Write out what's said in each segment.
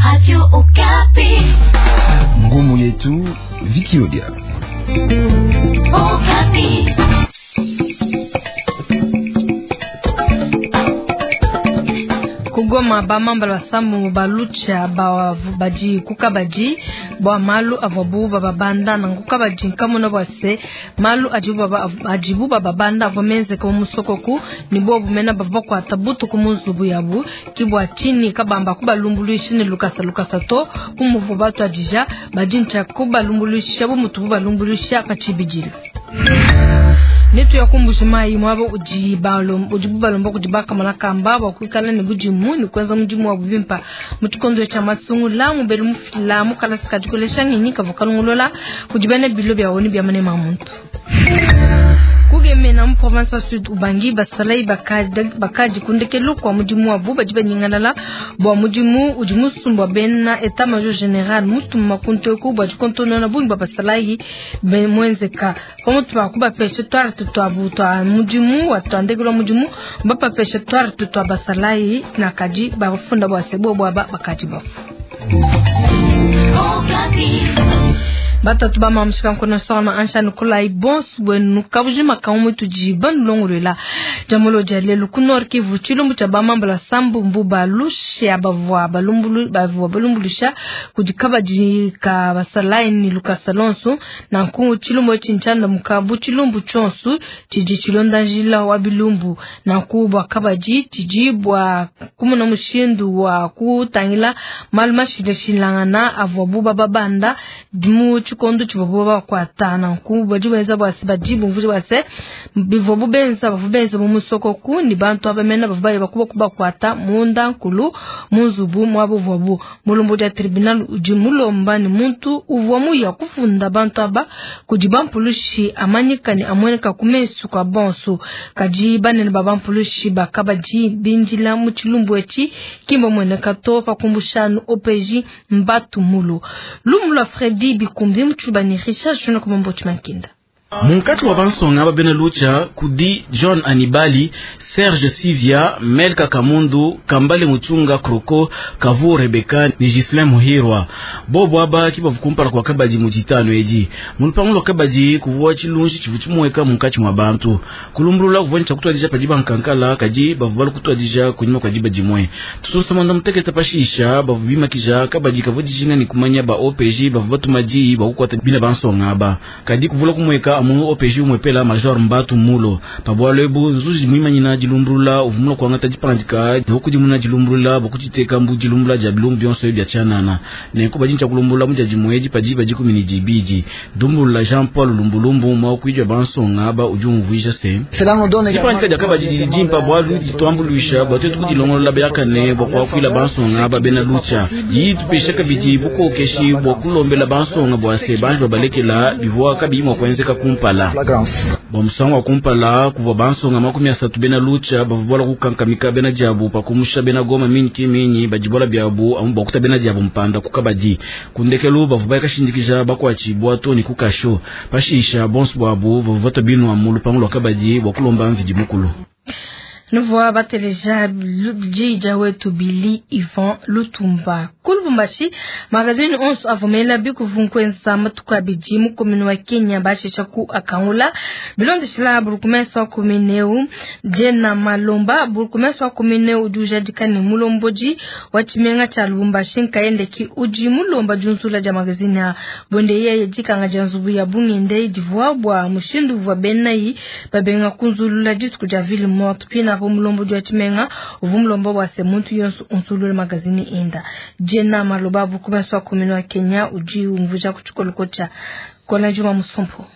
Radio Okapi. Ngumu yetu Vikiodia. Okapi. Kugoma ba mamba la samu balucha ba baji kukabaji ba malu avobu ba banda na kukabaji kamuna bwase malu ajibu ba banda vomenze kwa musokoku ni bobu mena bavokwa tabutu kumuzubu yabu kibwa chini kabamba kubalumbulushi ni lukasa to kumuvu batu ajija bajincha kubalumbulushi bu mutubu balumbulushi akachibijili Netu ya kumbusha mai mwabo ujibubalombo kujibaka manakamba wakukala ni bujimu ni kwenza mjimu wa bubimpa mtukondo cha masungu la mubelu mfila mukala sikajukulesha nginika vokalungulola kujibane bilo bya woni bya manema muntu Kugemena mu province sud ubangi basalai bakaji kundekelu kwa mujimu wa buba jiba nyingalala bo mujimu ujimu sumba benna eta major general mutu makunto ku ba jikontono na bunba basalai be mwenzeka pamotu bakuba peshe twara tutwabu twa mujimu watandegelo mujimu bapa peshe twara tutwa basalai na kaji bafunda bwasebo bwaba bakaji ba Bata tuba mamshika mkono sama ansha nukula ibons wenu kabujima kaumu tujiban longulela jamolo jale lukunor kivu chilumbu cha bamambala sambu mbuba lushe abavwa balumbulusha kujikaba jika basalai ni luka salonsu na nkungu chilumbu chinchanda mkabu chilumbu chonsu chiji chilonda jila wabilumbu na kubwa kabaji chijibwa kumuna mushindu wa kutangila maluma shilangana avwabuba babanda dimu kondo chiboboba kwatana kuba jibeza bwase bajibu mvuje bwase bivobu benza mu musoko ku ni bantu abamena bavubaye bakuba kwata munda nkulu muzubu mwabo vobu mulumbu ya tribunal ujimulomba ni muntu uvomu ya kufunda bantu aba kujibampulushi amanyikani amweneka kumesu kwa bonso kajibane ni babampulushi bakabaji binjila mu chilumbu eti kimbo mweneka tofa kumbushanu opeji mbatu mulu lumula Fredi bikumbi mchubani Richard shuna kumambochi mankinda. Munkati wa bansonga babena lucha kudi John Anibali, Serge Sivia, Melka Kamundu, Kambale Muchunga Kroko, Kavu Rebeka, ni Gislain Muhirwa. Bobo aba kiba vukumpala kwa kabaji mujitano eji. Munupangulo kabaji kuvuwa chilunshi chivuchumuweka munkati mwa bantu. Kulumbrula kuvwani chakutua dija pajiba nkankala kaji bavubalu kutua dija kunyuma kwa jiba jimwe. Tutusa manda mteke tapashisha bavubima kija kabaji kavujijina ni kumanya ba OPG bavubatu maji bakukwata bila bansonga aba. Kadi kuvula kumweka amu OPG umwepela Major Mbatu Mulo. Pabwalebu nzuji mwima nina jilumbrula uvumulo kwa ngata jipandika hukuji muna jilumbrula bakuchiteka mbu jilumbrula jabilumbu bionso yobya chanana. Nenko bajincha kulumbrula mja jimweji pajiba jiku minijibiji. Dumbrula Jean-Paul Lumbulumbu mwa kuijwa bansonga aba ujumvuisha se. Jipandika jakaba jijimpa bwalu jituambuluisha batuetu kujilongolola bayakane kwa kuila bansonga aba bena lucha. Jitupeshaka biji buko keshi wakulombela bansonga bwase banjwa balekela bivuwa kabima kwenzeka kumpala. Bamusango kumpala kuva bansonga 30 bena lucha bavubola kukankamika bena jabu pakumusha bena goma minki minyi bajibola byabu amu bakuta bena jabu mpanda kukabaji kundekelu bavubaye kashindikija bakwachi bwato ni kukasho pashisha bons bwabu bavota binu amulu pangulo kabaji bakulomba mviji mukulu. Nouveau bateleja jija wetu Billy Ivan Lutumba kulubumbashi magazine 11 avomela biku vunkwenza matuka biji mu komune wa Kenya bashisha ku akangula bilonde shila burukumesa komineu jena malomba burukumesa komineu duja dikani mulomboji wachimenga cha lubumbashi nkaende ki uji mulomba junzula ja magazine ya bonde ye jikanga janzubu ya bungende divwabwa mushindu vwa benai babenga kunzulula jitu kuja ville morte pina mulombo jwa chimenga uvumulombo wa semuntu yonsu unsulule magazini inda jena malobabu kumeswa kumino wa Kenya uji umvuja kuchukolukocha kona juma musompo.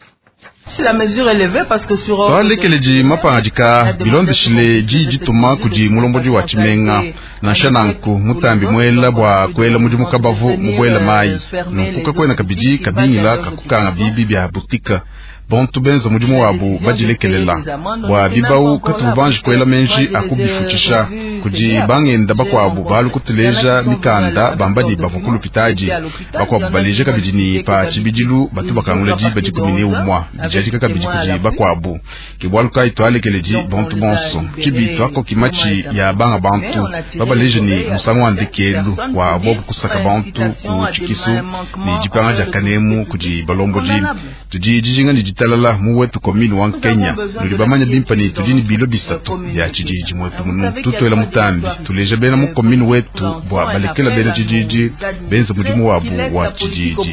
La mesure élevée parce que sur Twale keleji mapangajika bilondi shile jituma kuji mulomboji wa chimenga na shananku mutambi mwela bwa kwela muji mukabavu mubwela mai nukuka kwena kabiji kabingila kakukanga bibi bya butika bantu benza mudimu wabu bajilekelela bwa bibau katubanji kwela menji akubifuchisha kuji bangenda bakwabu balu kutuleja mikanda bambadi bavukulu pitaji bakwabu baleje kabidini pa chibidilu batu bakangulaji bajikumine umwa bijaji kabidi kuji bakwabu kibwaluka itwale keleji bantu bonso chibitu ako kimachi ya banga bantu babaleje ni musango andikelu wa bobu kusaka bantu ku chikisu ni jipanga jakanemu kuji balomboji tuji jijinga ni jitalala muwetu komini wa Kenya nulibamanya bimpani tujini bilo bisatu ya chijiji mwetu munu tutoela mutambi tuleje bena mu komini wetu bwa balekela bena chijiji benza mudimu wabu wa chijiji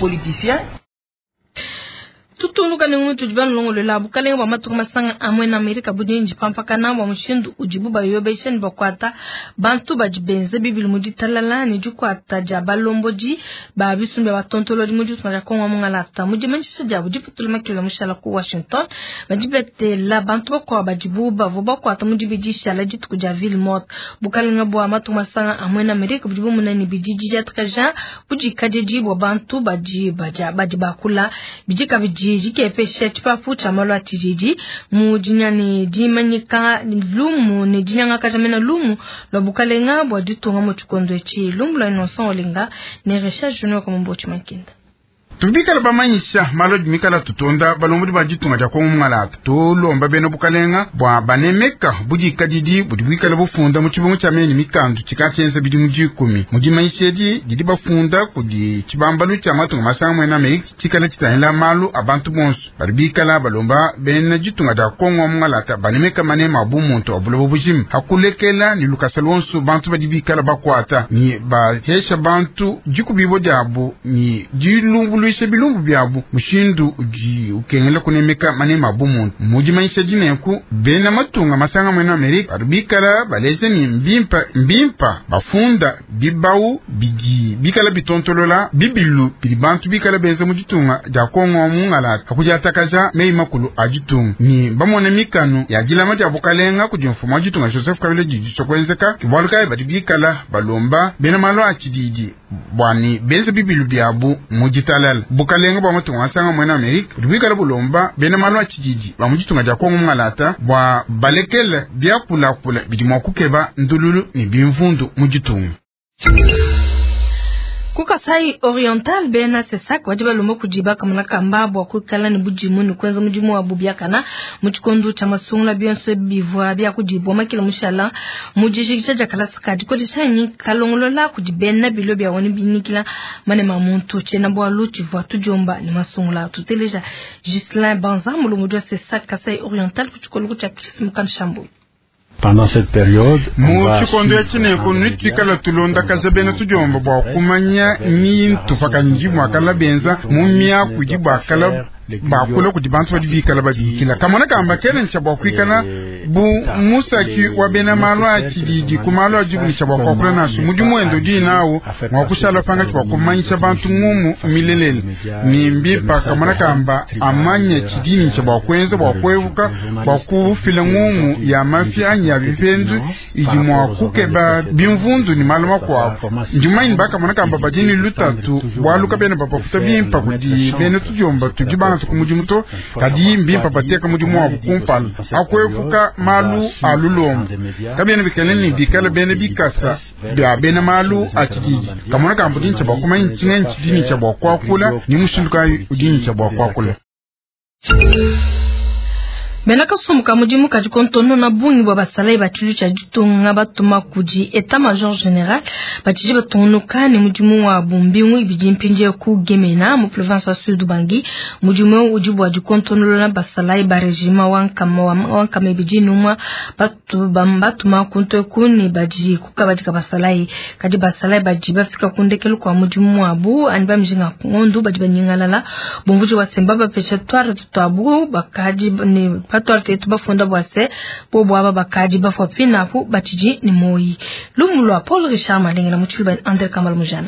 tutulu kana ngutu jibana longo la bukale ba matu masanga amwe na Amerika budinji pampakana wa mushindu ujibu ba yobeshen bakwata bantu bajibenze bibil mudi talala ni jukwata jabalomboji ba bisumbe wa tontolo muju tuna konwa mungalata muji manchisa jabu jiputul makila mushala ku Washington bajibete la bantu bakwa bajibu ba vobakwata muji bijisha la jitu ku Javille mot bukale ngabo wa matu masanga amwe na Amerika bujibu munani bijiji jatkaja buji kajeji bo bantu baji bakula bijika jike peshe chipapu cha malwa tijiji mujinyani jimanyika lumu ne jinyanga kajamena lumu lobukale ngabo dutunga mu chikondo echi lumu la innocent olinga ne recherche junior comme mbochi makinda tubikala bamanyisha malodi mikala tutonda balomudi bajitunga ja komumala tolomba beno bukalenga bwa banemeka buji kadidi budibikala bufunda mu kibungu kya meni mikandu kikachenza bidi mu 10 mujimanyishedi didi bafunda kudi kibambalu kya matunga masamwe na meik kikala kitahela malu abantu bonso baribikala balomba bena jitunga ja komumala ta banemeka manema bumuntu obulobo bujim hakulekela ni lukasalonso bantu badibikala bakwata ni ba hesha bantu jikubibo jabo ni dilungu luise bilumbu byabu mushindu uji ukengela kunemeka manema bumuntu mujimanyisha jineku bena matunga masanga mwena Amerika arbikala baleze ni mbimpa bafunda bibau bigi bikala bitontolola bibilu bilibantu bikala benza mujitunga jakongo mungala akujatakaja mei makulu ajitunga ni bamone mikano ya jilama jabukalenga kujimfuma ajitunga Joseph Kabile jiji sokwenzeka kibwaluka badibikala balomba bena malo achididi bwani benza bibilu byabu mujitala bukalenga bwa mutunga asanga mwena Amerika rubikala bulomba bena malo achijiji bamujitunga jakongo mngalata bwa balekela bya kula bidimwa kukeba ndululu ni bimvundu mujitunga Kukasai Oriental bena sesak wajiba lumo kujiba kamuna kambabo kukala ni bujimu ni kwenza mujimu wa bubiakana muchikondu cha masungla biyonso bivwa biya kujibwa makila mushala mujishikisha jakala sakadi kodisha nyi kalongolola kujibena bilo biya wani binikila mane mamuntu chena bwa luchi vwa tujomba ni masungla tuteleja Gislain Banza mulumujwa sesak Kasai Oriental kuchikolu kucha Chris Mukan Shambu. Pendant cette période, chikondo chine kunitwikala tulonda kazabena tujomba bwa kumanya mintu fakanji mwakala benza mumya kujibwa kala bakula kuti bantu badibikala badikila kamona kamba kelen chabwa kwikana bu musaki wabena malo achididi kumalo ajibu ni chabwa kwakula nasu mujumwendo di nawo mwakushala panga chabwa kumanyisha bantu ngumu milelele nimbipa kamona kamba amanya chidini chabwa kwenza bwa kwevuka bwa kufila ngumu ya mafia nya vipendu ijimwa kukeba bimvundu ni malo makwa njumaini baka kamona kamba badini lutatu bwaluka bena bapafuta bimpa kuti bene tujomba tujibana tukumujimuto kadi mbimpa pateka mujimu wa kumpala akwefuka malu alulom kabene bikeleni bikala bene bikasa bya bene malu atijiji kamona kambudini chaba kuma nchingen chidini chaba kwakula ni mushinduka udini chaba kwakula Benaka sumuka mujimu kajikontono na bungi bwa basalai bachilu cha jutunga batuma kuji eta major general bachiji batonuka ni mujimu wa bumbingu ibijimpinje ku gemena mu province sud bangi mujimu ujibu wa jikontono na basalai ba regime wankama ibijinuma batu bambatuma kunto kuni baji kukabajika basalai kaji basalai baji bafika kundekelu kwa mujimu wa bu anba mjinga ngondu baji banyingalala bumvuji wa sembaba pecha twara tutabu bakaji ni patorte tubafunda bwase bobo aba bakaji bafopina pu batiji ni moyi lumulwa Paul Richard Malengela muchulba Andre Kamal Mujanai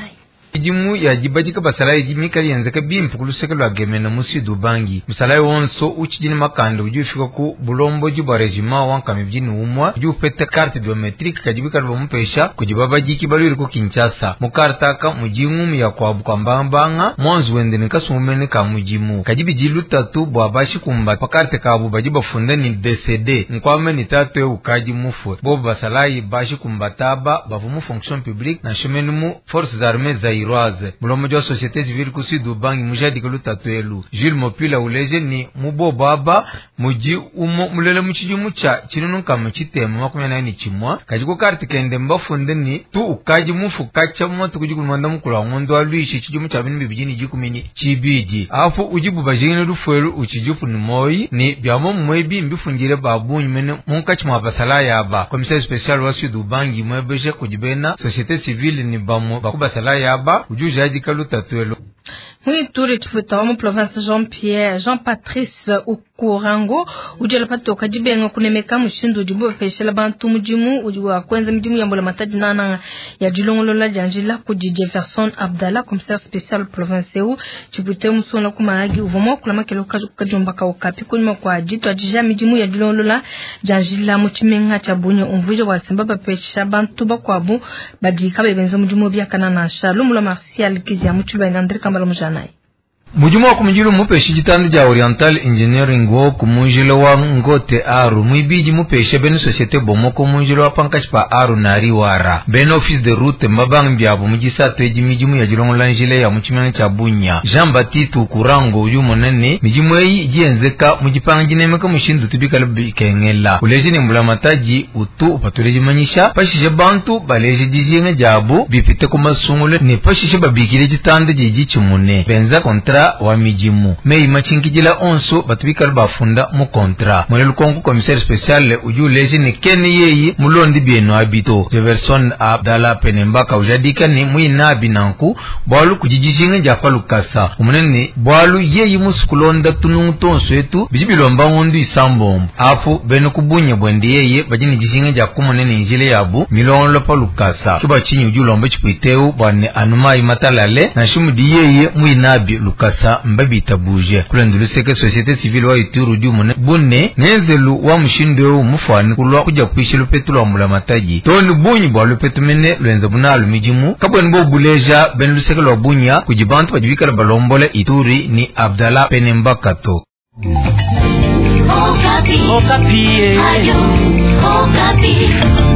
Jimu ya jibajika basalayi jimikali yenzeka bimpu kuluseka lwa gemena musi dubangi musalayi wonso uchijini makando ujufika ku bulombo jibwa regima wankame bijini umwa ujufete carte biometrique kajibika lwa mpesha kujibaba jiki balwiri ku Kinshasa mukartaka mujimu ya kwa bukambambanga mwanzu wendene kasumene ka mujimu kajibi jilu tatu bwabashi kumba pakarte kabu bajiba funda ni DCD nkwame ni tatu eukaji mufu bobo basalayi bashi kumbataba bavumu fonction publique na chemenumu forces armées zairoise mulomo jo société civile kusidu bangi mujadi kelu tatu elu Jules Mopila uleje ni mubo baba muji umo mulele muchijumu cha chinunu kama chitema makumya nayo ni chimwa kajiko karti kende mbafunde ni tu ukaji mufu kacha mtu kujikumanda mukula ngondo aluishi chijumu cha bini bijini jikumini chibiji afu ujibu bajine rufuelu uchijufu ni moi ni byamo mwebi mbifungire babu nyimene munkachi mwabasala yaba commissaire spécial wa Sud Bangi mwebeje kujibena société civile ni bamo bakubasala yaba ujuja hadi kalu tatuelo Mwituri tufuta wa province Jean-Patrice Ukurango ujala pato kajibenga kunemeka mushindu ujibu feshela bantu mujimu ujiwa kwenza mujimu yambola mataji nana ya jilongolola janjila kuji Jefferson Abdallah commissaire spécial province u chipute musona kumaagi uvomo kulama kelo kajumba ka okapi kunyuma kwa jitu ajija mujimu ya jilongolola janjila muchimenga chabunye umvuje wa sembaba pesha bantu bakwabu badika bebenza mujimu byakana na Shalom la Martial kizia muchuba ngandri kambala mujanai mujumu wa kumujilu mupeshi jitandu ja Oriental Engineering wo kumujilo wa ngote aru muibiji mupeshi benu societe bomo kumujilo wa pankachi pa aru nari wara benu office de route mabang biabu mujisato eji mijimu ya jilongo lanjile ya muchimene chabunya Jean-Baptiste Ukurango uyu monene mijimu eyi jienzeka mujipanga jinemeka mushindu tubika lubi kengela uleji ni mbulamataji utu upatuleji manyisha pashishe bantu baleji jijinge jabu bipite kumasungule ni pashishe babikile jitandu jiji chumune benza kontra wa mijimu mei machinkijila onso batubika bafunda mu kontra mwele konku commissaire spécial ujulezi ni keni yeyi mulondi bieno abito Jefferson Abdallah Penembaka ujadika ni muina binanku bwalu kujijishinga japalu kasa umunene bwalu yeyi musikulonda tunungu onso etu bijibilomba ngundu isambombo afu benu kubunye bwendi yeye bajini jishinga jakumunene njile yabu milonlo palu kasa kiba chinyi ujulomba chipuiteu bwane anumai matalale na shumudi yeye muina bi lukasa mbabi tabuje kulenduliseke société civile wa Ituru jumune bunne ngenzelu wa mshindo mufani kulwa kuja kuishilu petulu wa mulamataji toni bunyi bwa lupetumene lwenza bunalu mijimu kabweni bo buleja benuliseke lwa bunya kujibantu wajibika la balombole Ituri ni Abdallah Penembaka to Okapi. Okapi. Ayo, Okapi.